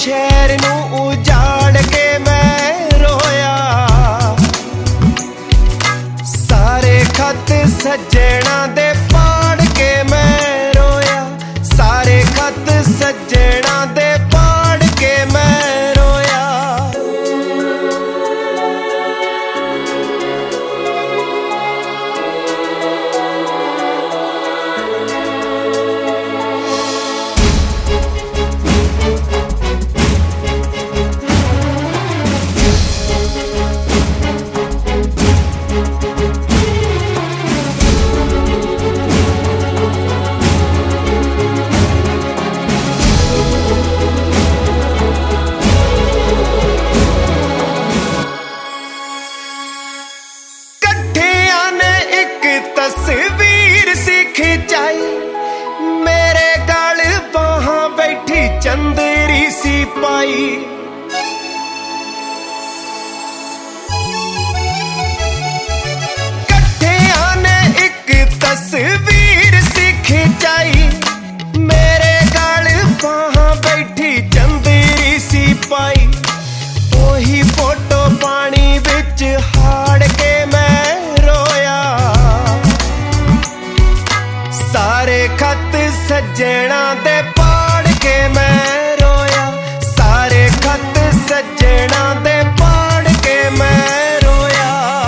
शहर नू उजाड़ के मैं रोया। सारे खत सज्जणा दे पाड़ के मैं रोया। सारे खत सज्जणा दे पाड़ के मैं रोया। तस्वीर सी खिंचाई मेरे गल बाहां बैठी चंदेरी सी पाई। कट्ठियां ने एक तस्वीर सी खिंचाई मेरे गल बाहां बैठी चंदेरी सी पाई। ओही फोटो पानी विच हाड़ के मैं रोया। सारे खत सज्जणा दे पाड़ के मैं रोया। सारे खत सज्जणा दे पाड़ के मैं रोया।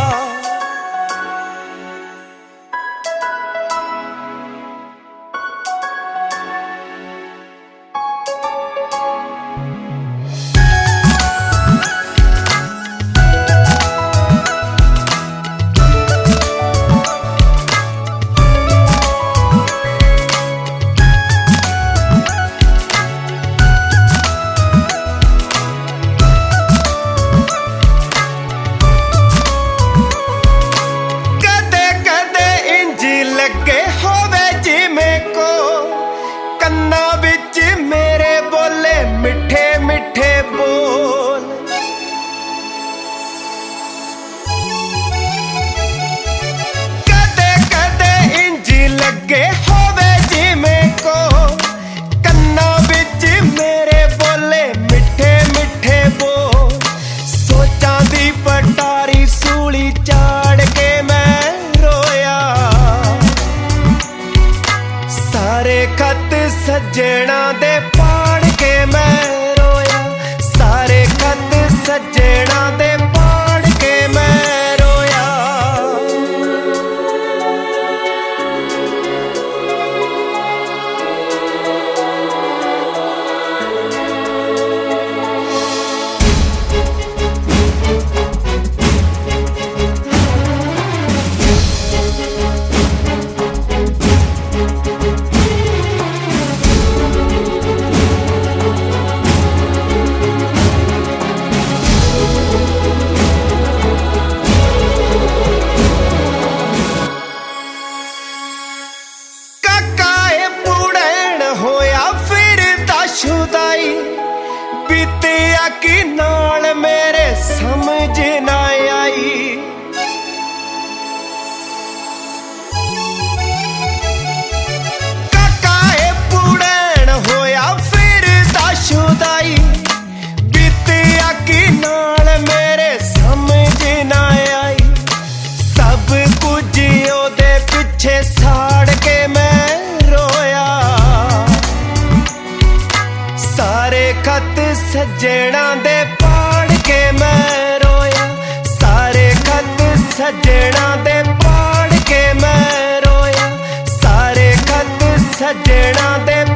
लगे होवे जिमें को कन्ना विच मेरे बोले मिठे मिठे बोल। कदे कदे इंज लगे होवे जिमें को कन्ना विच मेरे बोले मिठे मिठे बोल। सोचां दी पटारी सूली चाड़ के मैं रोया। सारे खत सज्जणा दे पाड़ के मैं रोया। सारे खत सज्जणा दे पाड़ के मैं रोया। शुदाई बीतिया की नाल मेरे समझ ना आई। काकाए पुड़ैन होया फिर शुदाई बीतिया की नाल मेरे समझ ना आई। सब कुछ ओदे पिछे साड़ के मैं रोया। सारे खत सज्जणा दे पाड़ के मैं रोया। सारे खत सज्जणा दे पाड़ के मैं रोया। सारे खत सज्जणा दे